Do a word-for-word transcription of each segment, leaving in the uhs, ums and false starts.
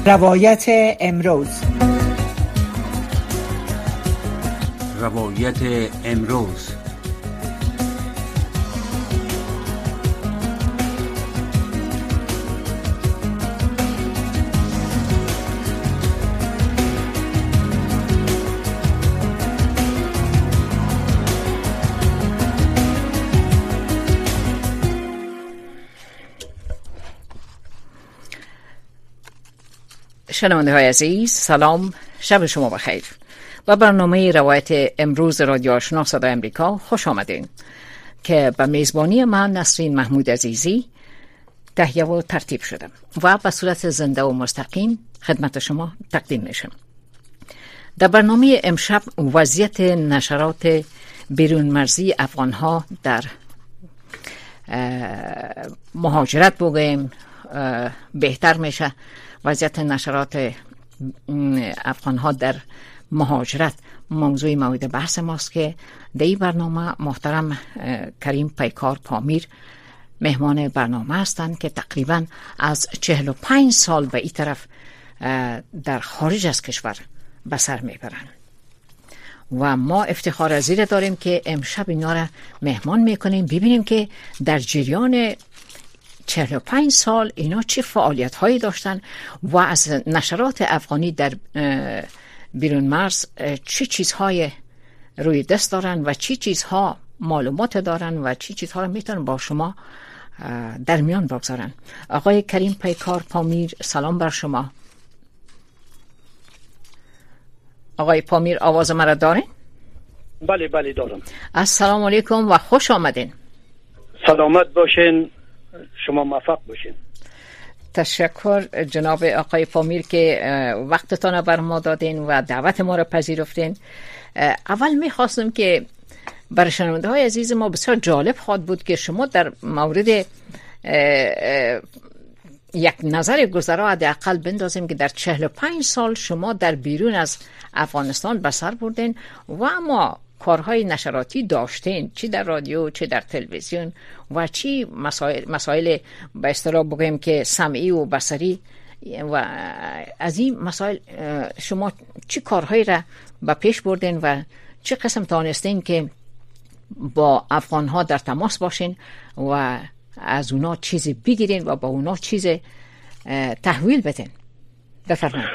روایت امروز. روایت امروز. شنونده های عزیز، سلام، شب شما بخیر. و برنامه روایت امروز رادیو آشنا صدای امریکا خوش آمدین که به میزبانی من نسرین محمود عزیزی تهیه و ترتیب شدم و به صورت زنده و مستقیم خدمت شما تقدیم میشم. در برنامه امشب وضعیت نشرات بیرون مرزی افغانها در مهاجرت بگوییم بهتر میشه. وضعیت نشرات افغانها در مهاجرت موضوع مورد بحث ماست که در این برنامه محترم کریم پیکار پامیر مهمان برنامه هستند که تقریبا از چهل و پنج سال به این طرف در خارج از کشور به سر میبرند و ما افتخار از این داریم که امشب اینا را مهمان میکنیم، ببینیم که در جریان چهل و پنج سال اینا چه فعالیت هایی داشتن و از نشرات افغانی در بیرون مرز چه چیزهای روی دست دارن و چه چیزها معلومات دارن و چه چیزها را میتونن با شما در میان بگذارن. آقای کریم پیکار پامیر، سلام بر شما. آقای پامیر، آواز مرا دارین؟ بله بله دارم. السلام علیکم و خوش آمدین. سلامت باشین، شما موفق باشین. تشکر جناب آقای پامیر که وقتتان بر ما دادین و دعوت ما را پذیرفتین. اول میخواستم که برای شنونده های عزیز ما بسیار جالب خواهد بود که شما در مورد یک نظر گذرا حداقل بندازیم که در چهل و پنج سال شما در بیرون از افغانستان به سر بردین و اما کارهای نشراتی داشتین، چی در رادیو چی در تلویزیون و چی مسائل مسائل به اصطلاح بگیم که سمعی و بصری و از این مسائل شما چی کارهایی را به پیش بردین و چه قسم توانستین که با افغانها در تماس باشین و از اونا چیزی بگیرین و با اونا چیزی تحویل بدین؟ بفرمایید.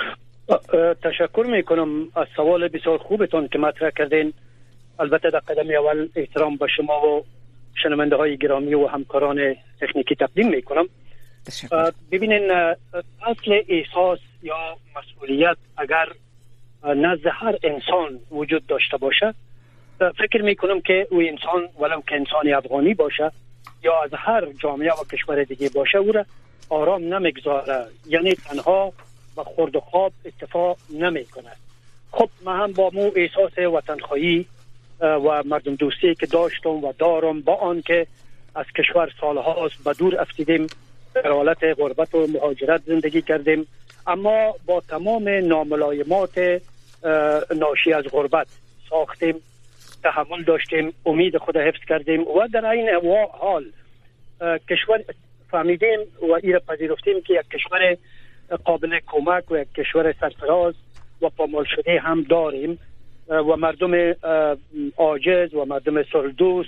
تشکر میکنم از سوال بسیار خوبتون که مطرح کردین. البته در قدم اول احترام به شما و شنونده های گرامی و همکاران تکنیکی تقدیم میکنم. ببینین، اصل احساس یا مسئولیت اگر نزد هر انسان وجود داشته باشه، فکر میکنم که او انسان ولو که انسان افغانی باشه یا از هر جامعه و کشور دیگه باشه او را آرام نمیگذاره، یعنی تنها و خورد و خواب اتفاق نمیکنه. خب من هم با مو احساس وطنخواهی و مردم دوستی که داشتم و دارم، با آن که از کشور سالهاست به دور افتیدیم، در حالت غربت و مهاجرت زندگی کردیم، اما با تمام ناملایمات ناشی از غربت ساختیم، تحمل داشتیم، امید خود حفظ کردیم و در این حال کشور فهمیدیم و ایره پذیرفتیم که یک کشور قابل کمک و یک کشور سرفراز و پامال شده هم داریم و مردم عاجز و مردم سالدوست،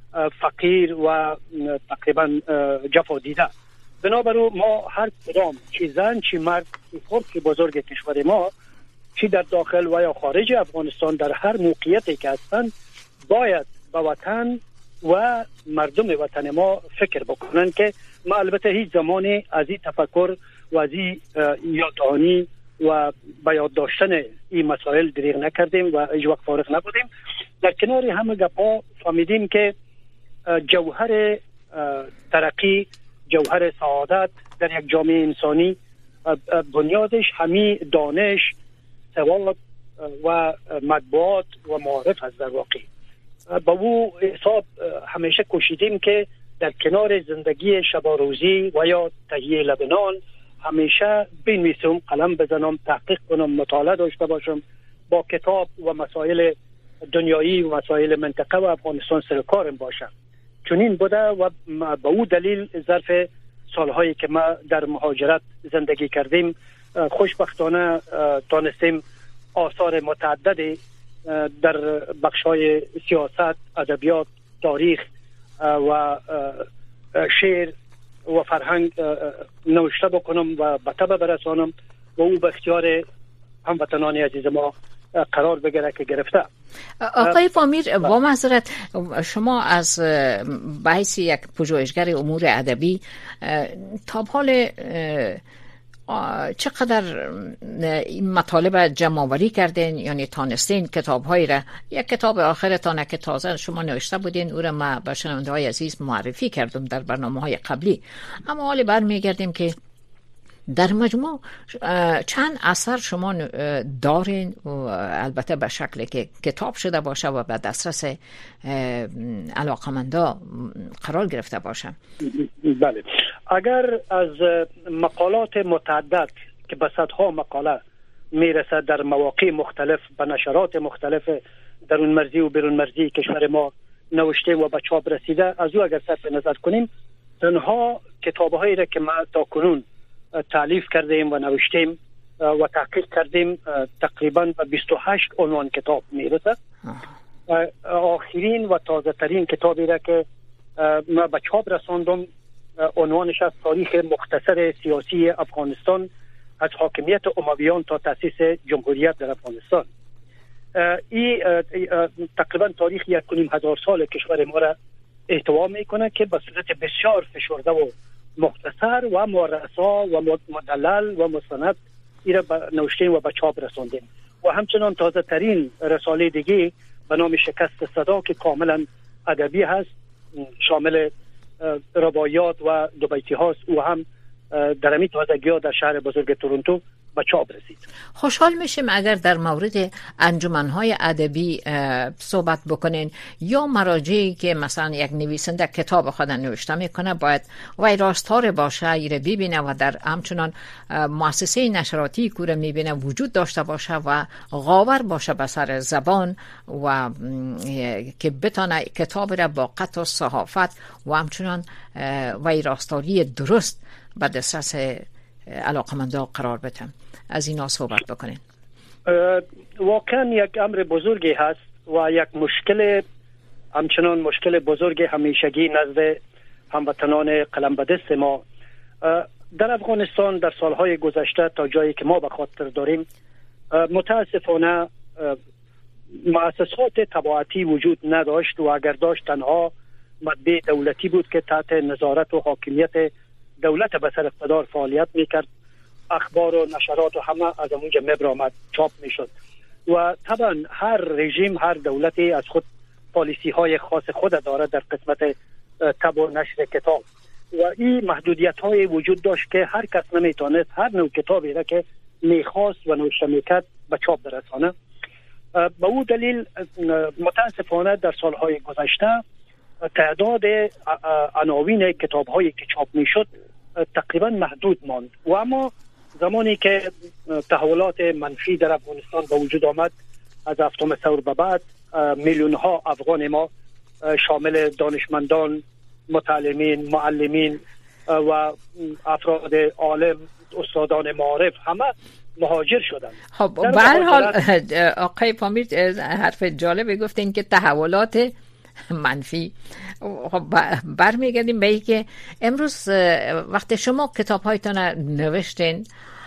فقیر و تقریبا جفا دیده. بنابراین ما هر کدام چی زن چی مرد چی بزرگ کشور ما، چی در داخل و یا خارج افغانستان، در هر موقعیتی که هستند باید به وطن و مردم وطن ما فکر بکنن که ما البته هیچ زمانی از این تفکر و از این یاددانی و به یاد داشتن این مسائل دریغ نکردیم و هیچ وقت فارغ نبودیم. در کنار همه گپا فهمیدیم که جوهر ترقی، جوهر سعادت در یک جامعه انسانی بنیادش همین دانش، سواد و مطبوعات و معارف است. در واقع با او حساب همیشه کوشیدیم که در کنار زندگی شباروزی و یا تهیه لبنان همیشه بنویسم، قلم بزنم، تحقیق کنم، مطالعه داشته باشم، با کتاب و مسائل دنیایی و مسائل منطقه و افغانستان سرکارم باشم. چنین بوده و به او دلیل ظرف سالهایی که ما در مهاجرت زندگی کردیم خوشبختانه تانستیم آثار متعددی در بخش‌های سیاست، ادبیات، تاریخ و شعر و فرهنگ نوشته بکنم و به طبع برسانم و او به اختیار هموطنان عزیز ما قرار بگیره که گرفته. آقای فامیر، با معذرت، شما از بحث یک پژوهشگر امور ادبی تا حال چقدر این مطالب جمع آوری کردین، یعنی تانستین کتاب‌هایی را، یک کتاب آخرتانه که تازه شما نوشته بودین او را ما به شنونده‌های عزیز معرفی کردم در برنامه‌های قبلی، اما حالا برمیگردیم که در مجموع چند اثر شما دارین و البته به شکلی که کتاب شده باشه و به دسترس علاقمندا قرار گرفته باشه؟ بله، اگر از مقالات متعدد که به صدها مقاله میرسه در مواقع مختلف به نشرات مختلف درون مرزی و بیرون مرزی کشور ما نوشته و به چاپ رسیده، از او اگر صرف نظر کنیم، تنها کتاب‌هایی را که ما تا کنون تالیف کردیم و نوشتیم و تحقیق کردیم تقریبا به بیست و هشت عنوان کتاب میرسه. آخرین و تازه ترین کتابی را که ما به چاپ رساندم عنوانش از تاریخ مختصر سیاسی افغانستان از حاکمیت امویان تا تأسیس جمهوریت در افغانستان. این تقریبا تاریخ یک و نیم هزار سال کشور ما را احتوا میکنه که به صورت بسیار فشرده و مختصر و مرصع و مدلل و مستند ایره نوشتیم و به چاپ رساندیم. و همچنان تازه ترین رساله دیگه به نام شکست صدا که کاملا ادبی هست، شامل روایات و دو بیتی هاست، و هم در امی تازگی ها در شهر بزرگ تورنتو به چاپ رسید. خوشحال میشیم اگر در مورد انجمنهای ادبی صحبت بکنین، یا مراجعی که مثلا یک نویسنده کتاب خود نوشته میکنه باید وی راستار باشه، ایره ببینه و در همچنان مؤسسه نشراتی که میبینه وجود داشته باشه و غاور باشه به سر زبان و که بتانه کتاب را با قطع و صحافت و همچنان وی راستاری درست به دسترس علاقمندا قرار بدن. از اینا صحبت بکنین. واقعا یک امر بزرگی هست و یک مشکل، همچنان مشکل بزرگ همیشگی نزد هموطنان قلم به دست ما در افغانستان در سالهای گذشته تا جایی که ما به خاطر داریم، متاسفانه مؤسسات طباعتی وجود نداشت و اگر داشت تنها مطبع دولتی بود که تحت نظارت و حاکمیت دولت به سر اقتدار فعالیت میکرد. اخبار و نشرات و همه از اونجا مبرآمد چاپ میشد و طبعا هر رژیم، هر دولتی از خود پالیسی های خاص خود داره در قسمت طبع و نشر کتاب و این محدودیت های وجود داشت که هر کس نمیتونست هر نوع کتابی را که میخواست و نوشته میکرد به چاپ برسانه. به او دلیل متاسفانه در سالهای گذشته تعداد عناوین کتاب هایی که چاپ میشد تقریبا محدود ماند و اما زمانی که تحولات منفی در افغانستان به وجود آمد، از هفتم ثور به بعد میلیون ها افغان ما شامل دانشمندان، متعلمین، معلمین و افراد عالم، استادان معارف همه مهاجر شدند. خب به هر حال آقای فامیر حرف جالبی گفتین که تحولات منفی. خب برمیگردیم به این که امروز وقتی شما کتاب هایتان نوشتین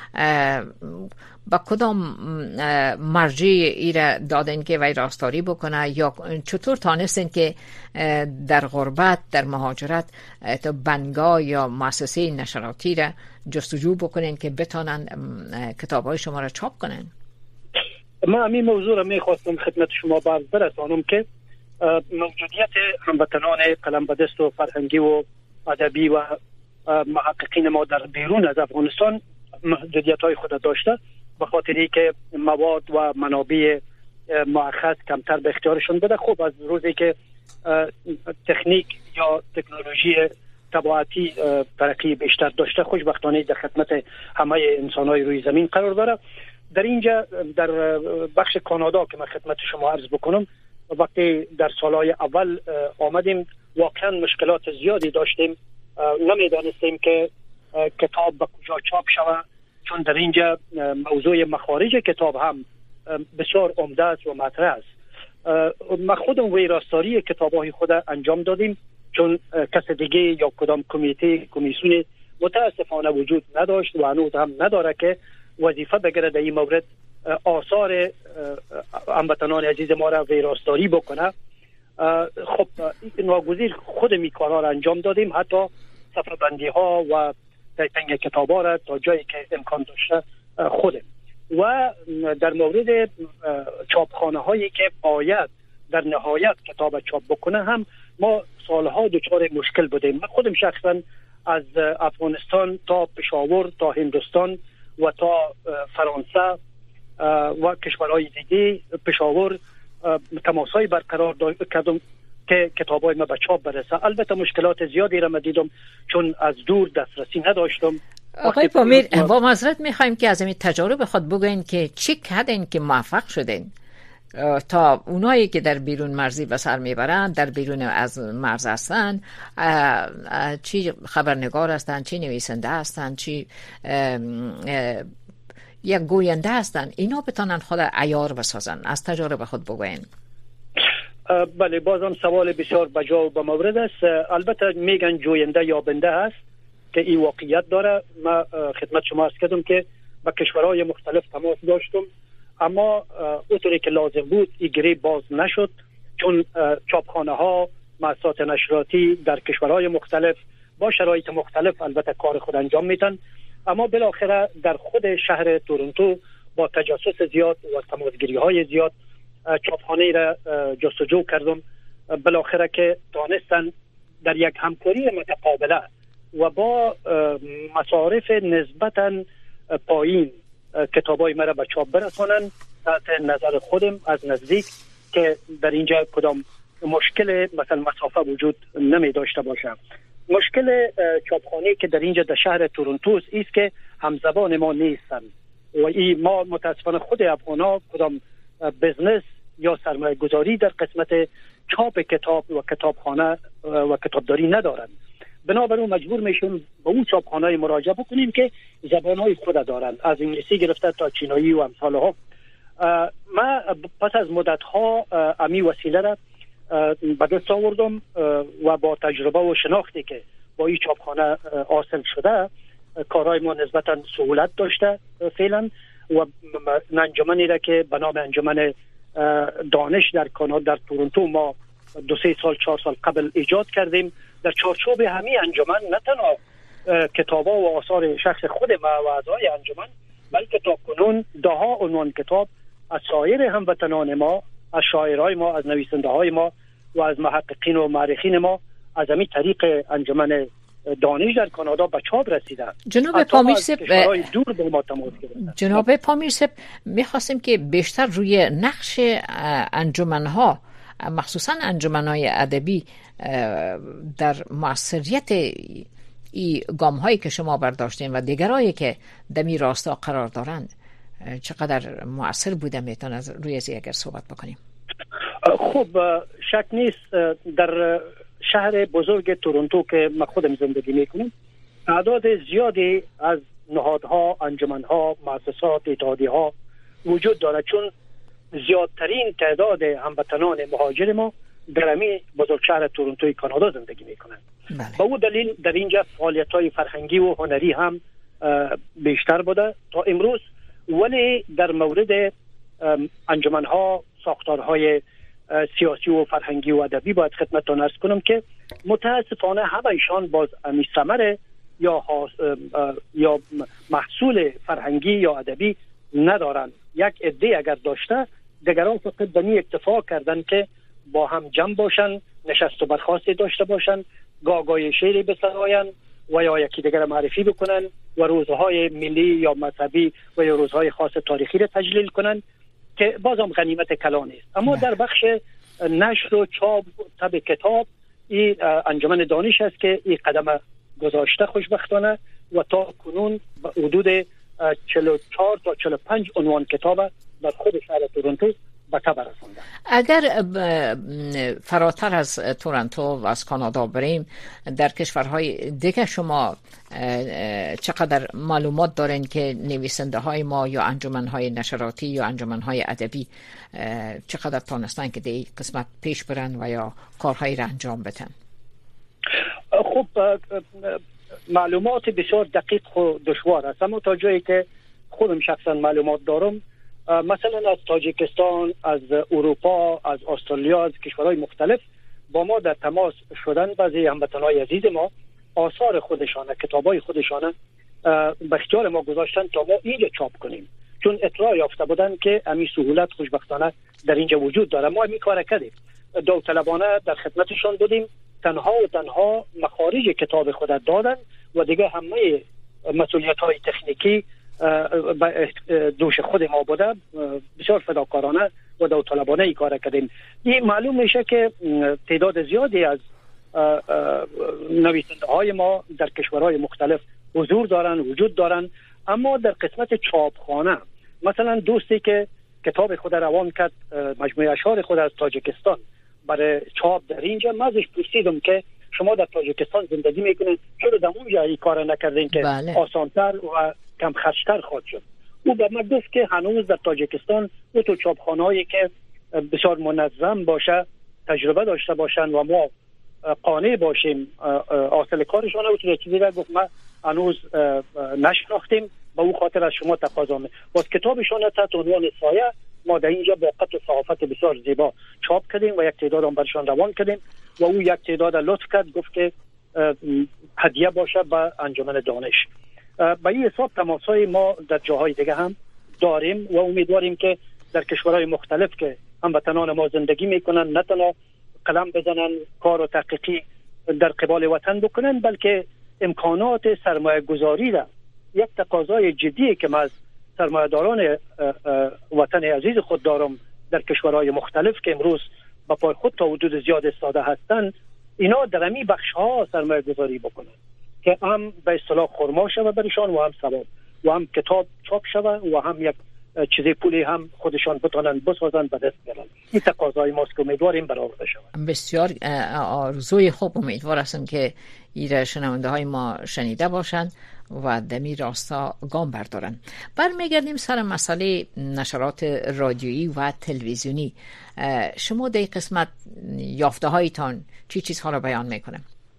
با کدام مرجع ایره دادین که وی راستاری بکنه، یا چطور تانستین که در غربت، در مهاجرت تو بنگاه یا مؤسسه نشراتی را جستجو بکنین که بتانن کتاب های شما را چاپ کنن؟ ما همین موضوع را میخواستم خدمت شما باز برسانم که موجودیت هموطنان قلم به دست و فرهنگی و ادبی و محققین ما در بیرون از افغانستان محدودیت های خود داشته، به خاطری که مواد و منابع مؤخذ کمتر به اختیارشون بده. خب از روزی که تکنیک یا تکنولوژی طباعتی ترقی بیشتر داشته، خوشبختانه در خدمت همه انسان‌های روی زمین قرار داره. در اینجا در بخش کانادا که من خدمت شما عرض بکنم، وقتی در سالهای اول آمدیم واقعا مشکلات زیادی داشتیم، نمیدانستیم که کتاب به کجا چاپ شود، چون در اینجا موضوع مخارج کتاب هم بسیار عمده است و مطرح است. ما خودم ویراستاری کتاب‌های خود انجام دادیم، چون کس دیگه یا کدام کمیته کمیسیون متاسفانه وجود نداشت و هنوز هم نداره که وظیفه بگیره در این مورد آثار هموطنان عزیز ما را ویراستاری بکنه. خب ناگزیر خود می کارا را انجام دادیم، حتی صفحه بندی ها و تایپینگ کتاب ها را تا جایی که امکان داشته خودم. و در مورد چاپخانه هایی که باید در نهایت کتاب چاپ بکنه هم ما سالها دچار مشکل بودیم. من خودم شخصا از افغانستان تا پشاور تا هندوستان و تا فرانسه و کشورهای دیگه پشاور تماسای برقرار کردم که کتابای ما به چاپ برسه. البته مشکلات زیادی را دیدم چون از دور دسترسی نداشتم. آقای پامیر، با معذرت میخوایم که از این تجارب خود بگوین که چی کردین که موفق شدین تا اونایی که در بیرون مرزی به سر میبرند، در بیرون از مرز هستند، چی خبرنگار هستند، چی نویسنده هستند، چی یک گوینده هستند، اینا بتانن خود عیار بسازن. از تجارب خود بگوین. بله، بازم سوال بسیار بجا و به مورد است. البته میگن جوینده یا بنده هست که این واقعیت داره. ما خدمت شما عرض کردم که با کشورهای مختلف تماس داشتم، اما اونطوری که لازم بود این گره باز نشد، چون چاپخانه ها، مؤسسات نشریاتی در کشورهای مختلف با شرایط مختلف البته کار خود انجام میدن. اما بالاخره در خود شهر تورنتو با تجسس زیاد و تماسگیری های زیاد چاپخانه را جستجو کردم، بالاخره که دانستن در یک همکاری متقابله و با مصارف نسبتاً پایین کتابای مرا به چاپ برسانن تحت نظر خودم از نزدیک، که در اینجا کدام مشکل مثلا مسافه وجود نمی داشته باشه. مشکل چاپخانه که در اینجا در شهر تورنتو است که همزبان ما نیستن و این ما متاسفانه خود افغانا کدام بزنس یا سرمایه گذاری در قسمت چاپ کتاب و کتابخانه و کتابداری ندارن. بنابراین مجبور میشیم به اون چاپخانه‌های مراجعه بکنیم که زبان‌های خود دارن، از انگلیسی گرفته تا چینایی و امثالها. ما پس از مدت‌ها امی وسیله را به دست آوردم و با تجربه و شناختی که با این چاپخانه حاصل شده کارهای ما نسبتاً سهولت داشته فعلا. و انجمنی را که به نام انجمن دانش در کانادا در تورنتو ما دو سه سال چهار سال قبل ایجاد کردیم. در چارچوب همین انجمن نه تنها کتابا و آثار شخص خود ما و اعضای انجمن، بلکه تا کنون ده ها عنوان کتاب از سایر هموطنان ما، از شاعرای ما، از نویسنده های ما و از محققین و مورخین ما از همین طریق انجمن دانش در کانادا به چاپ رسیده. جناب پامیر صاحب، دور به ما تماس گرفتن. جناب پامیر صاحب، می‌خواستیم که بیشتر روی نقش انجمن‌ها، مخصوصا انجمن‌های ادبی در موثریت ای گام‌هایی که شما برداشتین و دیگرایی که در این راستا قرار دارند چقدر مؤثر بوده، میتون از روی از اگر صحبت بکنیم؟ خب شک نیست در شهر بزرگ تورنتو که من خودم زندگی میکنم تعداد زیادی از نهادها، انجمنها، مؤسسات، اتحادیه‌ها وجود دارد، چون زیادترین تعداد هموطنان مهاجر ما در همین بزرگ شهر تورنتوی کانادا زندگی میکنند. با اون دلیل در اینجا فعالیت‌های فرهنگی و هنری هم بیشتر بوده تا امروز. ولی در مورد انجمنها، ساختارهای سیاسی و فرهنگی و ادبی باید خدمتتون عرض کنم که متاسفانه همه ایشان باز امی ثمره یا یا محصول فرهنگی یا ادبی ندارن. یک عده اگر داشته، دیگران فقط به این اکتفا کردن که با هم جمع باشن، نشست و برخاستی داشته باشن، گاگای شعری بسراین و یا یکی دیگر معرفی بکنن و روزهای ملی یا مذهبی و یا روزهای خاص تاریخی را تجلیل کنن که بازم غنیمت کلان است. اما در بخش نشر و چاپ طبع کتاب این انجمن دانش است که این قدم گذاشته خوشبختانه و تا کنون حدود چهل و چهار تا چهل و پنج عنوان کتاب در خود شهر تورنتو بته برساندن. اگر فراتر از تورنتو و از کانادا بریم، در کشورهای دیگه شما چقدر معلومات دارین که نویسنده های ما یا انجمن های نشراتی یا انجمن های ادبی چقدر تونستن که در قسمت پیش برن و یا کارهایی را انجام بدن؟ خب معلومات بسیار دقیق و دشوار است، اما تا جایی که خودم شخصا معلومات دارم، مثلا از تاجیکستان، از اروپا، از استرالیا، از کشورهای مختلف با ما در تماس شدن. بعضی هموطنان عزیز ما آثار خودشانه، کتابای خودشانه به اختیار ما گذاشتن تا ما اینجا چاپ کنیم، چون اطلاع یافته بودن که همین سهولت خوشبختانه در اینجا وجود داره. ما همین کار کردیم، داوطلبانه در خدمتشان بودیم، تنها و تنها مخارج کتاب خود دادن و دیگه همه مسئولیت های تکنیکی دوش خود ما بوده. بسیار فداکارانه و داوطلبانه ای کار کردیم. این معلوم میشه که تعداد زیادی از نویسنده های ما در کشورهای مختلف حضور دارن، وجود دارن، اما در قسمت چاپخانه، مثلا دوستی که کتاب خود روان کرد، مجموعه اشعار خود از تاجیکستان برای چاپ در اینجا، من ازش پرسیدم که شما در تاجیکستان زندگی میکنید، چرا در اونجا این کار نکردین که بله. آسانتر و کم خرجتر خواهد شد؟ او به من گفت که هنوز در تاجیکستان او تو چاپخانه‌ای که بسیار منظم باشه، تجربه داشته باشن و ما قانع باشیم حاصل کارشون، او تو چیزی را گفت ما هنوز نشناختیم، به او خاطر از شما تقاضا می باز کتابشون تحت عنوان سایه ما در اینجا با قطع صحافت بسیار زیبا چاپ کردیم و یک تعداد هم برشان روان کردیم و او یک تعداد لطف کرد، گفت که هدیه باشه به انجمن دانش. به این حساب تماسای ما در جاهای دیگه هم داریم و امیدواریم که در کشورهای مختلف که هموطنان ما زندگی میکنن نه تنها قلم بزنن، کار و تحقیقی در قبال وطن بکنن، بلکه امکانات سرمایه گذاری را، یک تقاضای جدی که من از سرمایه‌داران وطن عزیز خود دارم در کشورهای مختلف که امروز با پای خود تا حدود زیاد استاده هستند، اینا در همین بخش‌ها سرمایه گذاری بکنن که هم به اصطلاح خرما شود برشان و هم ثواب و هم کتاب چاپ شود و هم یک چیزی پولی هم خودشان بتونن بسازن به دست بیارن. این تقاضای ماست که امیدواریم برآورده شود. بسیار آرزوی خوب، امیدوار هستم که ایره شنونده های ما شنیده باشند و دمی راستا گام بردارن. برمیگردیم سر مسئله نشرات رادیویی و تلویزیونی. شما در قسمت یافته هایتان چی چیزها را بیان میکنه؟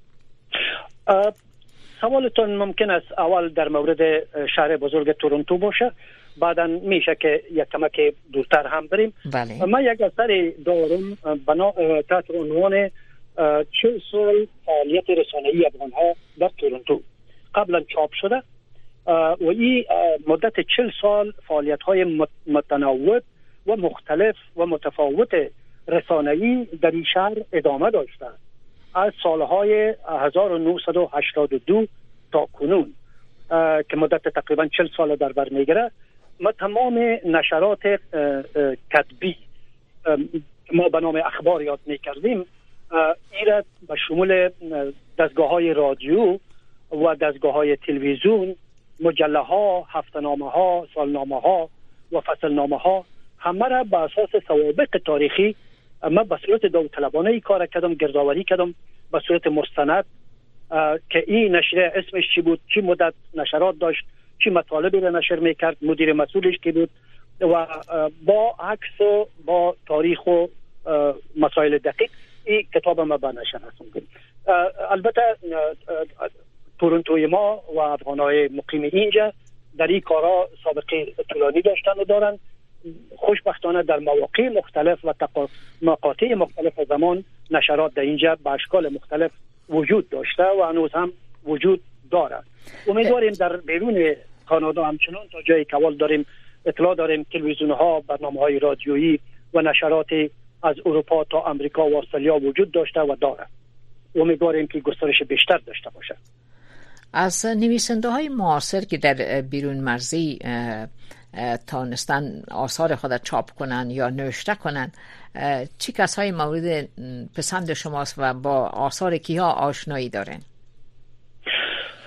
سوالتون ممکن است اول در مورد شهر بزرگ تورنتو باشه، بعدا میشه که یک کمک دورتر هم بریم. بله. من یک اثر دارم بنا تحت عنوان چهل سال فعالیت رسانه‌ای افغان‌ها در تورنتو، قبلا چاپ شده و این مدت چهل سال فعالیت‌های متنوع و مختلف و متفاوت رسانه‌ای در این شهر ادامه داشته از سالهای هزار و نهصد و هشتاد و دو تا کنون که مدت تقریبا چهل سال در بر میگیره. ما تمام نشرات کتبی ما به نام اخبار یاد میکردیم، ایراد به شمول دستگاه های رادیو و دستگاه های تلویزیون، مجله ها، هفته‌نامه ها، سالنامه ها و فصلنامه ها، همه را به اساس سوابق تاریخی من به صورت داوطلبانه کار کردم، گردآوری کردم به صورت مستند که این نشریه اسمش چی بود، چی مدت نشرات داشت، چی مطالبی را نشر میکرد، مدیر مسئولش کی بود و با عکس و با تاریخ و مسائل دقیق این کتاب ما به نشر رسوندیم. البته تورنتوی ما و افغانای مقیم اینجا در این کارا سابقه طولانی داشتن و دارن. خوشبختانه در مواقع مختلف و مقاطع مختلف زمان نشرات در اینجا به اشکال مختلف وجود داشته و هنوز هم وجود داره. امیدواریم در بیرون کانادا همچنان تا جایی که اول داریم اطلاع داریم تلویزیون ها، برنامه های رادیویی و نشرات از اروپا تا امریکا و استرالیا وجود داشته و داره. امیدواریم که گسترش بیشتر داشته باشه. از نویسنده های معاصر که در بیرون مرزی تانستن آثار خود چاپ کنن یا نوشته کنن، چی کسای مورد پسند شماست و با آثار کیها آشنایی دارن؟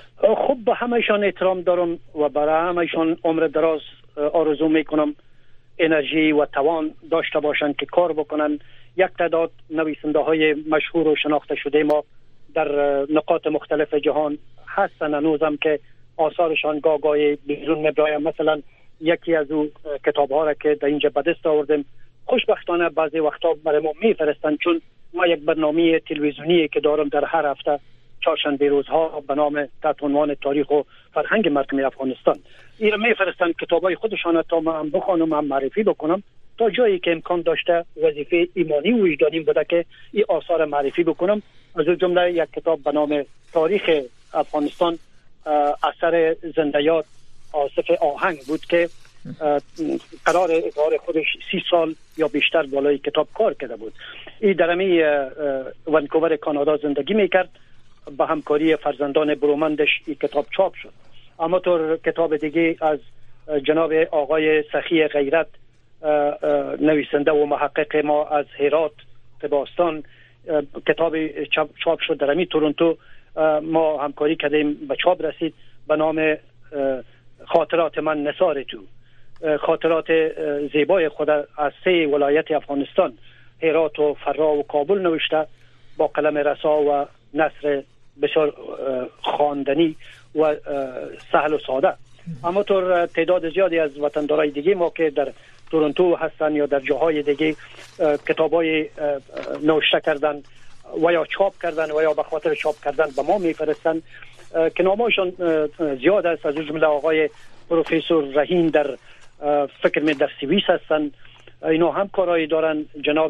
خب به همهشان احترام دارم و برای همهشان عمر دراز آرزو میکنم. انرژی و توان داشته باشند که کار بکنن. یک تعداد نویسنده های مشهور و شناخته شده ما در نقاط مختلف جهان هستن هنوزم که آثارشان گاگای بیرون میبراید. مثلا یکی از او کتاب ها را که در اینجا به دست آوردیم خوشبختانه بعضی وقتا برای ما میفرستن، چون ما یک برنامه تلویزیونی که دارم در هر هفته چهارشنبه روزها به نام تحت عنوان تاریخ و فرهنگ مردم افغانستان این را میفرستن کتابای خودشان تا من بخوانم و معرفی بکنم تا جایی که امکان داشته. وظیفه ایمانی و وجدانیم بوده که این آثار معرفی بکنم. از جمله یک کتاب به نام تاریخ افغانستان اثر زنده‌یاد آصف آهنگ بود که قرار اظهار خودش سی سال یا بیشتر بالای کتاب کار کرده بود. این درمی ونکوور کانادا زندگی میکرد، با همکاری فرزندان برومندش این کتاب چاپ شد. اما طور کتاب دیگه از جناب آقای سخی غیرت نویسنده و محقق ما از هرات تباستان کتاب چاپ شد در امی تورنتو. ما همکاری کردیم به چاپ رسید به نام خاطرات من نثار تو، خاطرات زیبای خود از سه ولایت افغانستان هرات و فرا و کابل نوشته با قلم رسا و نثر بسیار خواندنی و سهل و ساده. اما طور تعداد زیادی از وطندارای دیگه ما که در تورنتو هستن یا در جاهای دیگه کتابای نوشته کردن و یا چاپ کردن و یا به خاطر چاپ کردن به ما میفرستن که نامشون زیاد است. از جمله آقای پروفسور رحیم در فکر می در سوئیس هستن، اینا هم کارایی دارن. جناب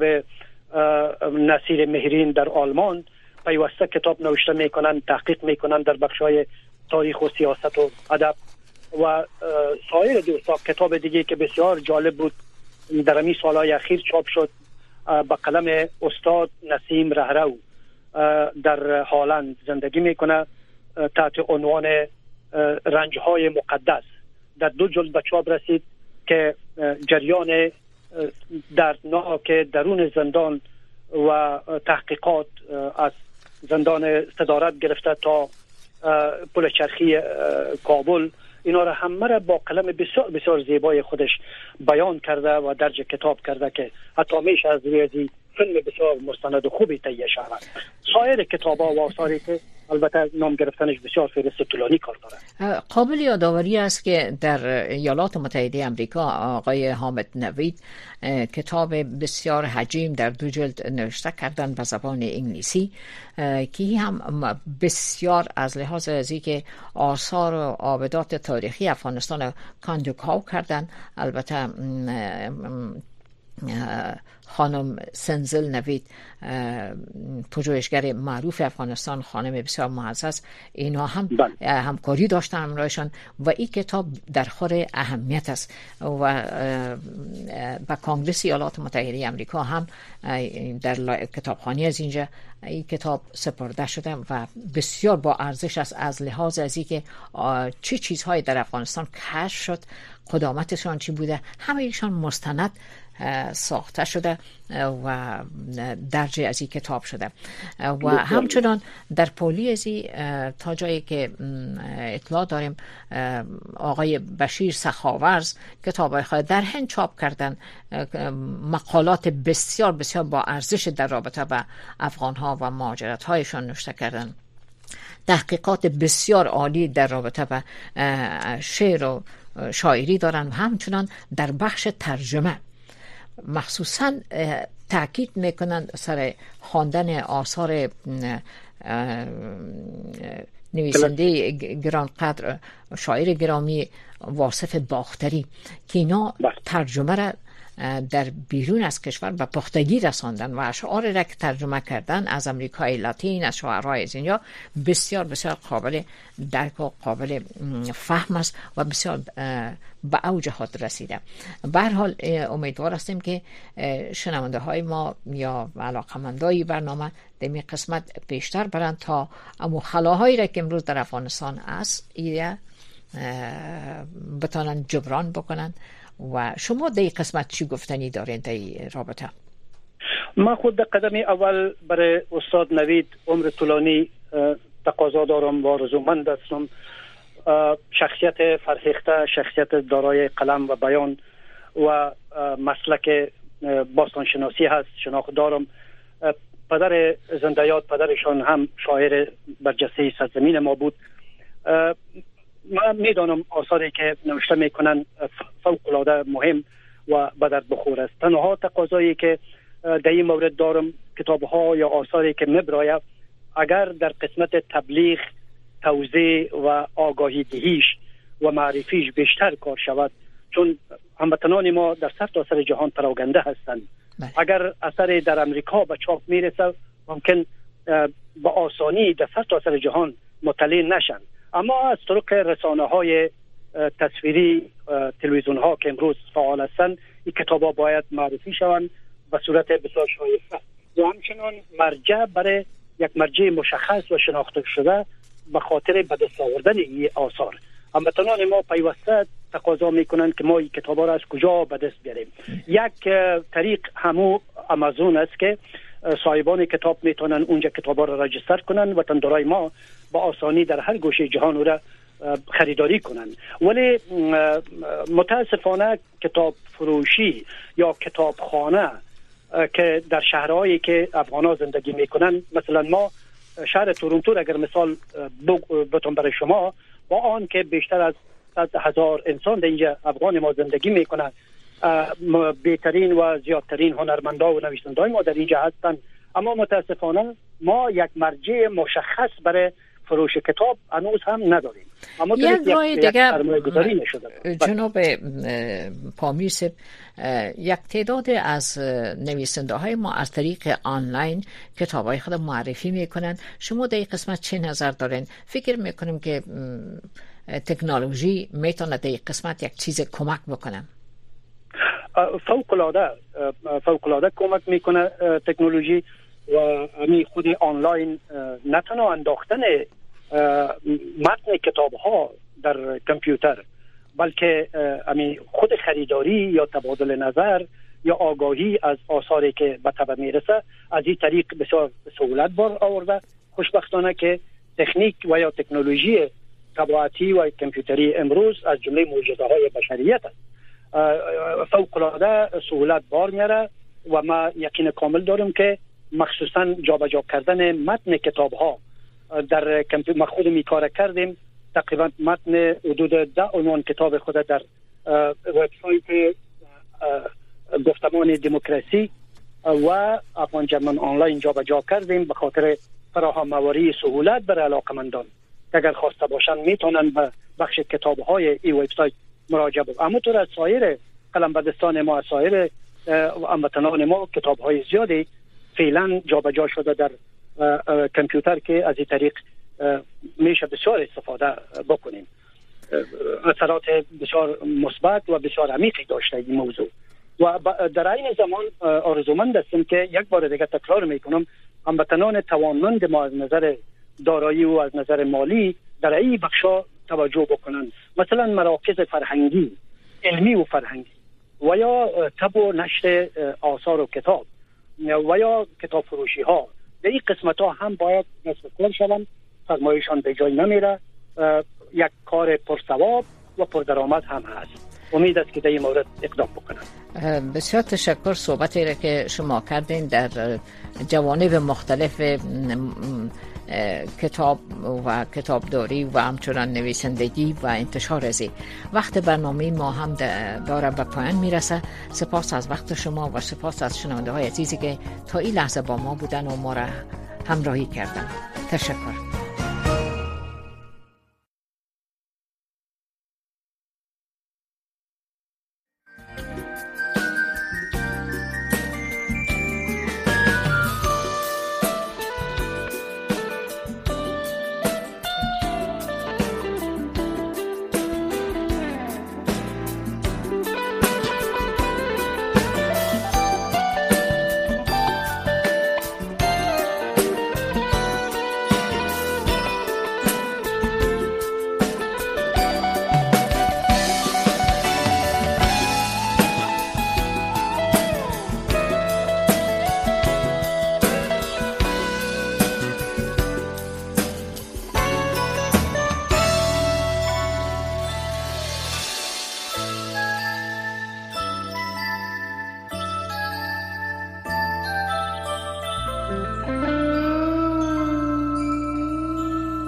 نصیر مهرین در آلمان پیوسته کتاب نوشته میکنن، تحقیق میکنن در بخشای تاریخ و سیاست و ادب و سایر دوستا. کتاب دیگه که بسیار جالب بود در این سالهای اخیر چاپ شد با قلم استاد نسیم رهرو در هالند زندگی میکنه تحت عنوان رنجهای مقدس. در دو جلد به چاپ رسید که جریان دردناک درون زندان و تحقیقات از زندان صدارت گرفته تا پل چرخی کابل، اینا را همه را با قلم بسیار بسیار زیبای خودش بیان کرده و درج کتاب کرده که حتی میشه از روی فیلم بسیار مستند و خوبی تهیه شود. سایر کتاب‌ها و آثاری که البته نام گرفتنش بسیار فهرست طولانی کار داره. قابل یادآوری است که در ایالات متحده آمریکا آقای حامد نوید کتاب بسیار حجیم در دو جلد نوشته کردن به زبان انگلیسی که هم بسیار از لحاظ از اینکه آثار و آبدات تاریخی افغانستان کاندوکاو کردن. البته خانم سنزل نوید پژوهشگر معروف افغانستان، خانم بسیار معزز، اینا هم همکاری داشتن همراهشان و این کتاب در خور اهمیت است و با کانگرس ایالات متحده آمریکا هم در کتابخانه از اینجا این کتاب سپرده شده و بسیار با ارزش است از لحاظ از اینکه چه چیزهایی در افغانستان کشف شد، قدامتشان چی بوده، همه ایشان مستند ساخته شده و درج از این کتاب شده و همچنان در پولیزی تا جایی که اطلاع داریم آقای بشیر سخاورز کتابای خود در هند چاپ کردن، مقالات بسیار بسیار با ارزش در رابطه با افغانها و مهاجرت هایشان نوشته کردن، تحقیقات بسیار عالی در رابطه با شعر و شاعری دارن و همچنان در بخش ترجمه مخصوصاً تاکید میکنن سر خواندن آثار نویسنده گرانقدر شاعر گرامی واصف باختری که اینا ترجمه را در بیرون از کشور به پختگی رساندن و اشعار را که ترجمه کردن از امریکای لاتین از شاعرای از اینجا بسیار بسیار قابل درک و قابل فهم است و بسیار به اوج خود رسیده. به هر حال امیدوار هستیم که شنونده های ما یا علاقمندای برنامه در این قسمت بیشتر برند تا امو خلاهایی را که امروز در افغانستان است ایره بتانن جبران بکنن. و شما در این قسمت چی گفتنی دارین در این رابطه؟ من خود در قدم اول برای استاد نوید عمر طولانی تقاضا دارم و آرزومند هستم. شخصیت فرهیخته، شخصیت دارای قلم و بیان و مسلک باستانشناسی هست، شناخت دارم. پدر زنده یاد پدرشان هم شاعر برجسته سرزمین ما بود. من میدانم آثاری که نوشته میکنن فوق العاده مهم و به درد بخور است. تنها تقاضایی که در این مورد دارم، کتاب ها یا آثاری که میبراید اگر در قسمت تبلیغ، توزیع و آگاهی دهیش و معرفیش بیشتر کار شود، چون هموطنان ما در سرتاسر جهان پراگنده هستند. اگر اثر در امریکا به چاپ میرسه ممکن به آسانی در سرتاسر جهان مطلع نشن، اما از طریق رسانه های تصویری، تلویزیون ها که امروز فعال هستند، این کتاب ها باید معرفی شوند به صورت بسیار شایسته و همچنان مرجع برای یک مرجع مشخص و شناخته شده به خاطر به دست آوردن این آثار. هموطنان ما پیوسته تقاضا میکنند که ما این کتاب ها را از کجا به دست بیاریم. یک طریق همو آمازون است که صاحبان کتاب میتونن اونجا کتاب ها را رجستر کنن و وطندارای ما با آسانی در هر گوشه جهان را خریداری کنن. ولی متاسفانه کتاب فروشی یا کتابخانه که در شهرهایی که افغان‌ها زندگی میکنن، مثلا ما شهر تورنتو اگر مثال بتون برای شما، با آن که بیشتر از صد هزار انسان در اینجا افغان ما زندگی میکنن، بهترین و زیادترین هنرمندا و نویسنده‌های ما در اینجا هستند، اما متاسفانه ما یک مرجع مشخص برای فروش کتاب هنوز هم نداریم. اما یک راه دیگه جناب بله. پامیر صاحب، یک تعداد از نویسنده های ما از طریق آنلاین کتاب های خود معرفی میکنن. شما در این قسمت چه نظر دارین؟ فکر میکنیم که تکنولوژی میتونه در این قسمت یک چیز کمک بکنه؟ فوق العاده فوق العاده کمک میکنه تکنولوژی و امی خود آنلاین، نه تنها انداختن متن کتاب ها در کامپیوتر، بلکه امی خود خریداری یا تبادل نظر یا آگاهی از آثاری که به تبع میرسه از این طریق بسیار سهولت بار آورده. خوشبختانه که تکنیک و یا تکنولوژی طباعتی و کامپیوتری امروز از جمله معجزه های بشریت است. فوق العاده سهولت بار میاره و ما یقین کامل دارم که مخصوصا جابجا کردن متن کتاب ها در کامپیوتر، ما خود می کار کردیم، تقریبا متن حدود ده عنوان کتاب خود در وبسایت گفتمان دموکراسی و افغان جرمن آنلاین جابجا کردیم به خاطر فراهم آوری سهولت برای علاقمندان که اگر خواسته باشن میتونن به بخش کتاب های این وبسایت مراجعه بکنن. اما طور از سایر قلمبدستان ما، سایر هموطنان ما کتاب های زیادی فعلا جابجا شده در کامپیوتر که از این طریق میشه بسیار استفاده بکنیم. اثرات بسیار مثبت و بسیار عمیقی داشته این موضوع و در این زمان آرزومند هستم که یک بار دیگه تکرار میکنم، هموطنان توانمند ما از نظر دارایی و از نظر مالی در این بخشا توجه بکنن. مثلا مراکز فرهنگی، علمی و فرهنگی و یا طبع و نشر آثار و کتاب و یا کتاب فروشی ها، در این قسمت ها هم باید نصب کار شوند. فرمایشان به جای نمیره، یک کار پرثواب و پردرآمد هم هست. امید است که در این مورد اقدام بکنن. بسیار تشکر. صحبتی را که شما کردین در جوانب مختلف کتاب و کتابداری و همچنان نویسندگی و انتشار ازی، وقت برنامه ما هم داره به پایان میرسه. سپاس از وقت شما و سپاس از شنونده های عزیزی که تا این لحظه با ما بودن و ما را همراهی کردن. تشکر.